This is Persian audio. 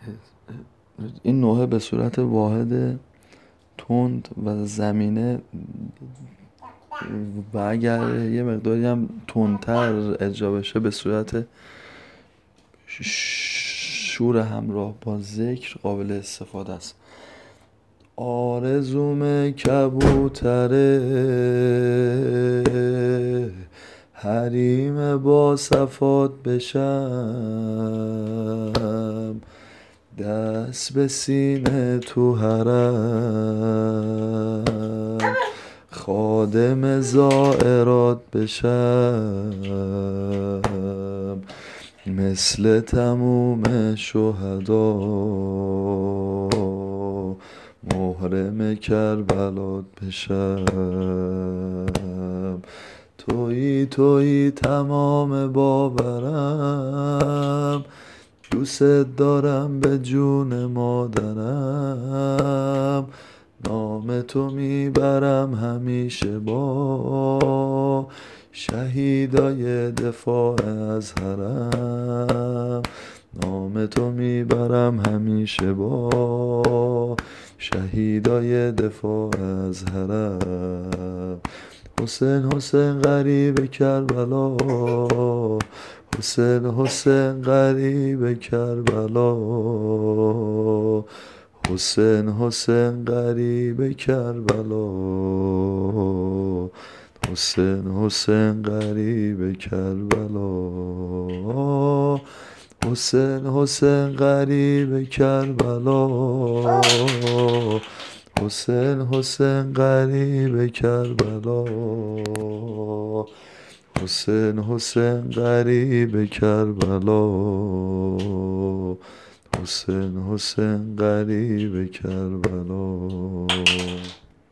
این نوحه به صورت واحد تند و زمینه و اگر یه مقداری هم تندتر اجرا بشه به صورت شور همراه با ذکر قابل استفاده است. آرزوم کبوتره حریم با صفات بشم، دست به سینه تو حرم خادم زائرات بشم، مثل تموم شهدا محرم کربلات بشم. تویی تمام باورم، دوست دارم به جون مادرم، نام تو میبرم همیشه با شهیدای دفاع از حرم، نام تو میبرم همیشه با شهیدای دفاع از حرم. حسین غریب کربلا، حسین غریب کربلا، حسین غریب کربلا، حسین غریب کربلا، حسین غریب کربلا، حسین غریب کربلا، حسین غریب کربلا، حسین غریب کربلا.